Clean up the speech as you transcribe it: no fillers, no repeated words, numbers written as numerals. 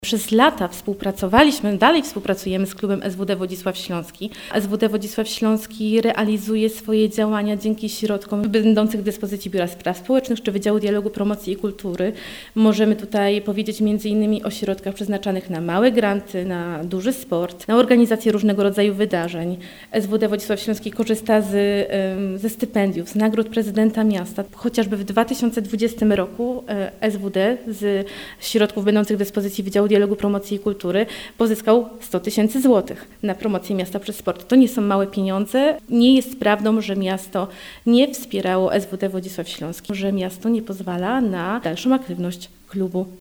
Przez lata współpracowaliśmy, dalej współpracujemy z klubem SWD Wodzisław Śląski. SWD Wodzisław Śląski realizuje swoje działania dzięki środkom będących w dyspozycji Biura Spraw Społecznych czy Wydziału Dialogu, Promocji i Kultury. Możemy tutaj powiedzieć m.in. o środkach przeznaczanych na małe granty, na duży sport, na organizację różnego rodzaju wydarzeń. SWD Wodzisław Śląski korzysta ze stypendiów, z nagród prezydenta miasta. Chociażby w 2020 roku SWD z środków będących w dyspozycji Wydziału Dialogu, Promocji i Kultury pozyskał 100 000 złotych na promocję miasta przez sport. To nie są małe pieniądze. Nie jest prawdą, że miasto nie wspierało SWD Wodzisław Śląski, że miasto nie pozwala na dalszą aktywność klubu.